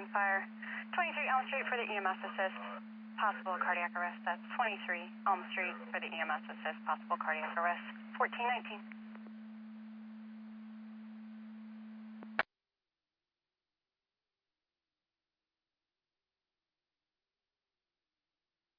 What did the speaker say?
fire. 23 Elm Street for the EMS assist. Possible cardiac arrest. That's 23 Elm Street for the EMS assist. Possible cardiac arrest. 1419.